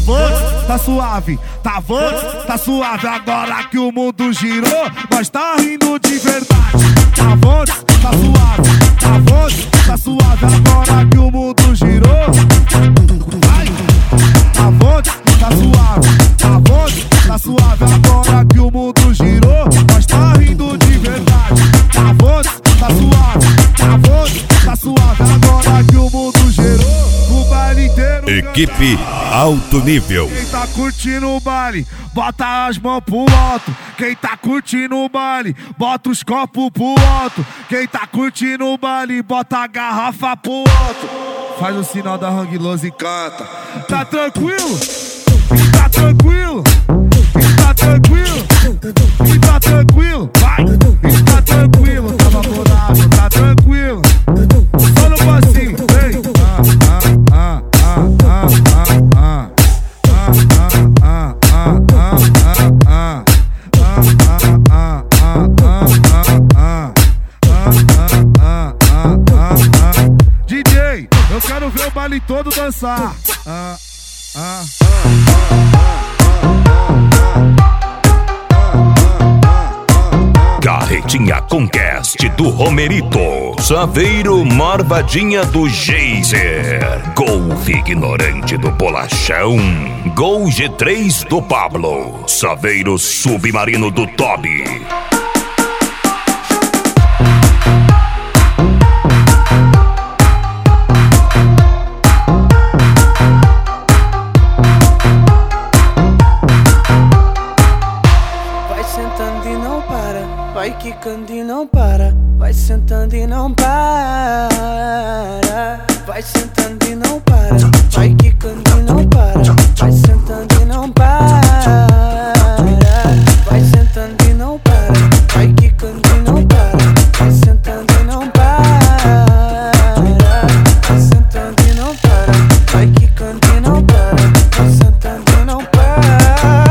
avante, tá suave, tá avante, tá suave. Agora que o mundo girou, nós tá rindo de verdade. Tá avante, tá suave, tá avante, tá suave. Agora que o mundo girou, vai. Tá avante, tá suave, tá avante, tá suave. Agora que o mundo girou, nós tá rindo de verdade. Tá avante, tá suave, tá avante, tá suave. Agora que o mundo girou, o baile inteiro. Equipe Alto Nível. Quem tá curtindo o baile, bota as mãos pro alto. Quem tá curtindo o baile, bota os copos pro alto. Quem tá curtindo o baile, bota a garrafa pro alto. Faz o sinal da Hang Loose e canta. Tá tranquilo? Tá tranquilo? Tá tranquilo? Tá tranquilo? Vai! Tá tranquilo? Tá vaporado, tá tranquilo? Só no passinho, vem! DJ, eu quero ver o baile todo dançar. Carretinha Conquest do Romerito, Saveiro Marvadinha do Geyser, Golf Ignorante do Bolachão, Gol G3 do Pablo, Saveiro Submarino do Toby. Vai quicando e não para, vai sentando e não para. Vai sentando e não para, vai quicando e não para. Vai sentando e não para. Vai sentando e não para, vai quicando e não para. Vai sentando e não para. Vai sentando e não para, vai quicando e não para. Vai sentando e não para.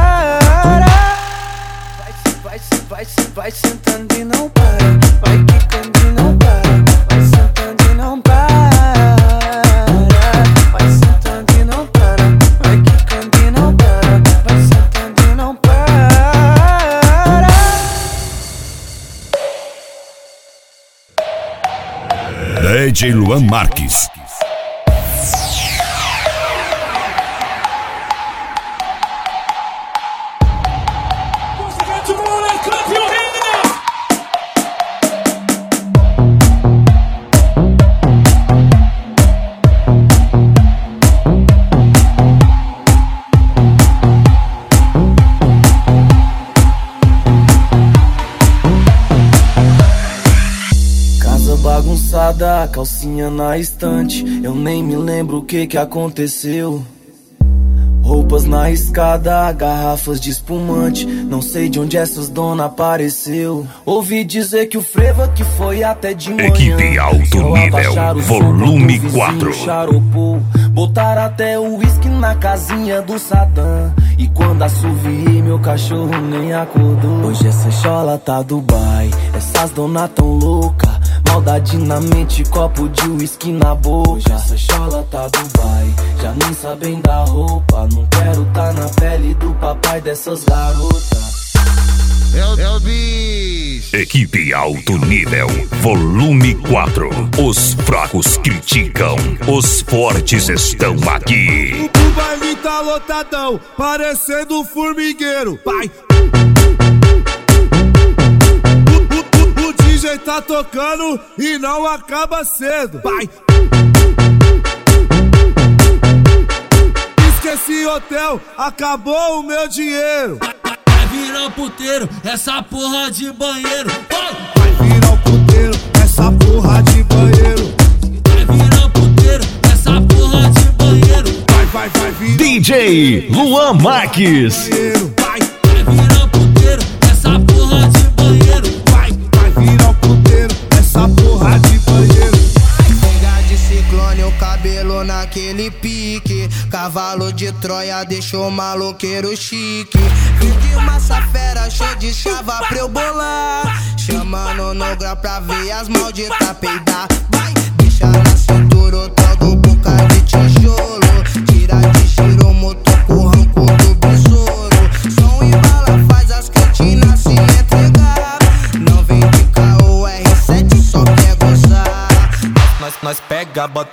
Vai sentando e não para, vai quicando e não para, vai sentando e não para, vai sentando e não para, vai quicando e não para, vai sentando e não para. DJ Luan Marques. Bagunçada, calcinha na estante, eu nem me lembro o que aconteceu. Roupas na escada, garrafas de espumante, não sei de onde essas dona apareceu. Ouvi dizer que o frevo que foi até de manhã. Equipe Alto Nível, volume 4. Charopou, botaram até o uísque na casinha do Sadam. E quando assoviei, meu cachorro nem acordou. Hoje essa chola tá Dubai, essas dona tão louca. Maldade na mente, copo de uísque na boca. Hoje essa chola tá Dubai, já nem sabem da roupa. Não quero tá na pele do papai dessas garotas. É o bicho. Equipe Alto Nível, volume 4. Os fracos criticam, os fortes estão aqui. O baile tá lotadão, parecendo um formigueiro. Vai. O DJ tá tocando e não acaba cedo. Vai. Esqueci hotel, acabou o meu dinheiro. Vai virar puteiro, essa porra de banheiro. Vai virar puteiro, essa porra de banheiro. Vai virar puteiro, essa porra de banheiro. Vai virar DJ Luan Marques. Vai virar puteiro, essa porra de banheiro. Vai virar puteiro, essa porra de banheiro. Pega de ciclone, o cabelo naquele pique. Cavalo de Troia deixou o maloqueiro chique. Fio de massa fera, show de chava pra eu bolar. Chamando no grau pra ver as malditas peidar. Vai, deixa na cintura o tal do boca de tijolo. Tira de giro, motor com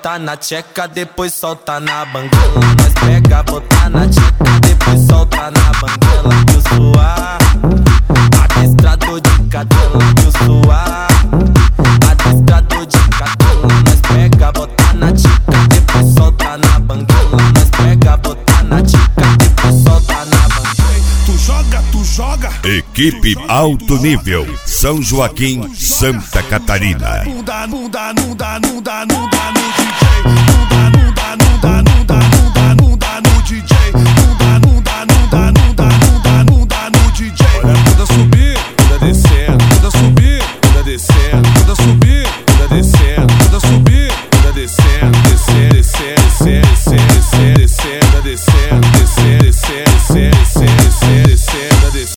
botar na tcheca, depois solta na banguela. Nós pega, botar na tcheca, depois solta na banguela. Que eu suar, adestrador de cadela. Que eu suar, adestrador de cadela. Nós pega, botar na tcheca, depois solta na banguela. Nós pega, botar na tcheca, depois solta na banguela. Tu joga. Equipe Alto Nível, São Joaquim, Santa Catarina. Não dá no DJ. Não dá no DJ. Não dá no DJ. Olha, toda subir, toda descendo, toda subir, toda descendo, toda subir, toda descendo, toda subir, toda descendo, descendo, descendo, descendo, descendo, descendo, descendo, descendo, descendo.